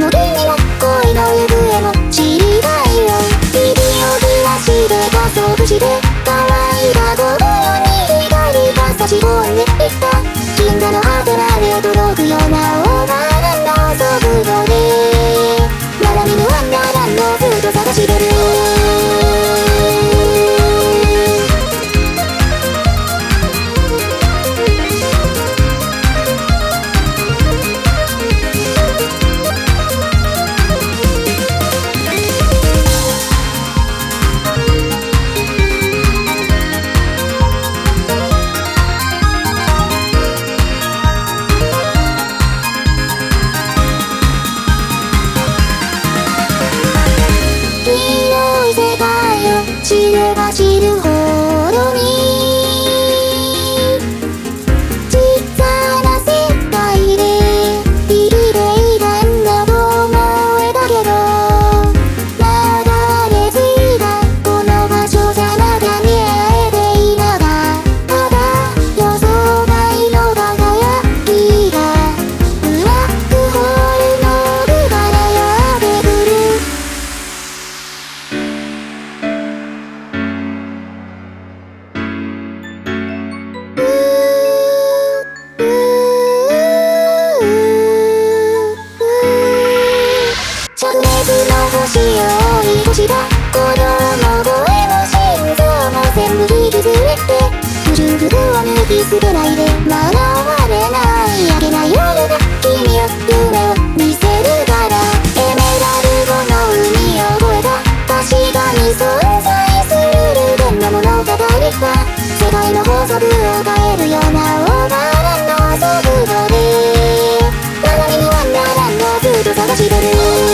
も君も恋の行方も知りたいよ。指をずらして加速して乾いた心に光が差し込んでいった。銀河の果てまで届くようなオーバーランの速度でまだ見ぬワンダーランドずっと探してる。広い世界を知れば知るほどに小さな世界で生きていたんだと思えたけど、流れ着いたこの場所じゃまだ見えていなかった。予想外の輝きがブラックホールの奥からやってくる。灼熱の星を追い越した鼓動も声も心臓も全部引き連れて空腹を抜き捨てないでまだ終われない明けない夜が君を夢を見せるから。エメラルドの海を越えた確かに存在するルベンの物語が世界の法則を変えるようなオーバーランの速度でまだ見ぬワンダーランドずっと探してる。